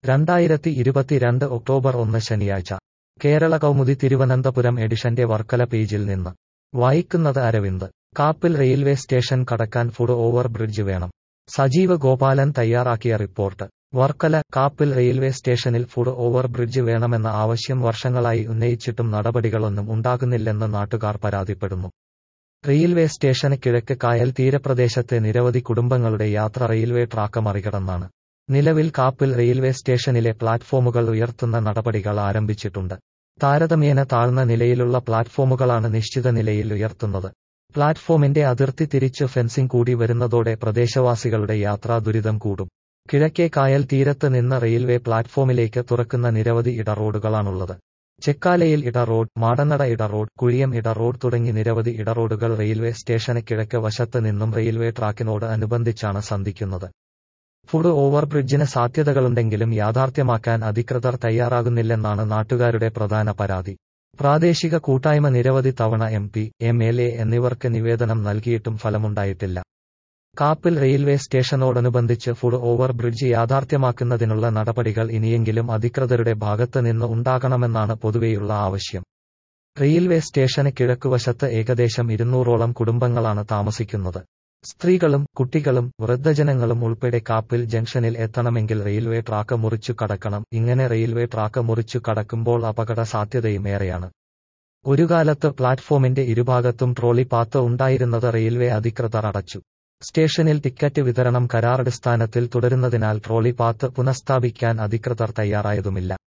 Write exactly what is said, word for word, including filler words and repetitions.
രണ്ടായിരത്തി ഇരുപത്തിരണ്ട് ഒക്ടോബർ ഒന്ന് ശനിയാഴ്ച കേരള കൗമുദി തിരുവനന്തപുരം എഡിഷന്റെ വർക്കല പേജിൽ നിന്ന് വായിക്കുന്നത് അരവിന്ദ്. കാപ്പിൽ റെയിൽവേ സ്റ്റേഷൻ കടക്കാൻ ഫുട് ഓവർ ബ്രിഡ്ജ് വേണം. സജീവ് ഗോപാലൻ തയ്യാറാക്കിയ റിപ്പോർട്ട്. വർക്കല. കാപ്പിൽ റെയിൽവേ സ്റ്റേഷനിൽ ഫുട് ഓവർ ബ്രിഡ്ജ് വേണമെന്ന ആവശ്യം വർഷങ്ങളായി ഉന്നയിച്ചിട്ടും നടപടികളൊന്നും ഉണ്ടാകുന്നില്ലെന്ന് നാട്ടുകാർ പരാതിപ്പെടുന്നു. റെയിൽവേ സ്റ്റേഷന് കിഴക്ക് കായൽ തീരപ്രദേശത്തെ നിരവധി കുടുംബങ്ങളുടെ യാത്ര റെയിൽവേ ട്രാക്ക് മറികടന്നാണ്. നിലവിൽ കാപ്പിൽ റെയിൽവേ സ്റ്റേഷനിലെ പ്ലാറ്റ്ഫോമുകൾ ഉയർത്തുന്ന നടപടികൾ ആരംഭിച്ചിട്ടുണ്ട്. താരതമ്യേന താഴ്ന്ന നിലയിലുള്ള പ്ലാറ്റ്ഫോമുകളാണ് നിശ്ചിത നിലയിൽ ഉയർത്തുന്നത്. പ്ലാറ്റ്ഫോമിന്റെ അതിർത്തി തിരിച്ച് ഫെൻസിംഗ് കൂടി വരുന്നതോടെ പ്രദേശവാസികളുടെ യാത്രാ ദുരിതം കൂടും. കിഴക്കേ കായൽ തീരത്ത് നിന്ന് റെയിൽവേ പ്ലാറ്റ്ഫോമിലേക്ക് തുറക്കുന്ന നിരവധി ഇട റോഡുകളാണുള്ളത്. ചെക്കാലയിൽ ഇട റോഡ്, മാടനട ഇട റോഡ്, കുഴിയം ഇട റോഡ് തുടങ്ങി നിരവധി ഇട റോഡുകൾ റെയിൽവേ സ്റ്റേഷന് കിഴക്ക് വശത്ത് നിന്നും റെയിൽവേ ട്രാക്കിനോട് അനുബന്ധിച്ചാണ് സന്ധിക്കുന്നത്. ഫുട് ഓവർ ബ്രിഡ്ജിന് സാധ്യതകളുണ്ടെങ്കിലും യാഥാർത്ഥ്യമാക്കാൻ അധികൃതർ തയ്യാറാകുന്നില്ലെന്നാണ് നാട്ടുകാരുടെ പ്രധാന പരാതി. പ്രാദേശിക കൂട്ടായ്മ നിരവധി തവണ M P, M L A എന്നിവർക്ക് നിവേദനം നൽകിയിട്ടും ഫലമുണ്ടായിട്ടില്ല. കാപ്പിൽ റെയിൽവേ സ്റ്റേഷനോടനുബന്ധിച്ച് ഫുട് ഓവർ ബ്രിഡ്ജ് യാഥാർത്ഥ്യമാക്കുന്നതിനുള്ള നടപടികൾ ഇനിയെങ്കിലും അധികൃതരുടെ ഭാഗത്ത് നിന്ന് ഉണ്ടാകണമെന്നാണ് പൊതുവെയുള്ള ആവശ്യം. റെയിൽവേ സ്റ്റേഷന് കിഴക്കുവശത്ത് ഏകദേശം ഇരുന്നൂറോളം കുടുംബങ്ങളാണ് താമസിക്കുന്നത്. സ്ത്രീകളും കുട്ടികളും വൃദ്ധജനങ്ങളും ഉൾപ്പെടെ കാപ്പിൽ ജംഗ്ഷനിൽ എത്തണമെങ്കിൽ റെയിൽവേ ട്രാക്ക് മുറിച്ചു കടക്കണം. ഇങ്ങനെ റെയിൽവേ ട്രാക്ക് മുറിച്ചു കടക്കുമ്പോൾ അപകട സാധ്യതയും ഏറെയാണ്. ഒരുകാലത്ത് പ്ലാറ്റ്ഫോമിന്റെ ഇരുഭാഗത്തും ട്രോളി പാത്ത് ഉണ്ടായിരുന്നത് റെയിൽവേ അധികൃതർ അടച്ചു. സ്റ്റേഷനിൽ ടിക്കറ്റ് വിതരണം കരാറടിസ്ഥാനത്തിൽ തുടരുന്നതിനാൽ ട്രോളി പാത്ത് പുനഃസ്ഥാപിക്കാൻ അധികൃതർ തയ്യാറായതുമില്ല.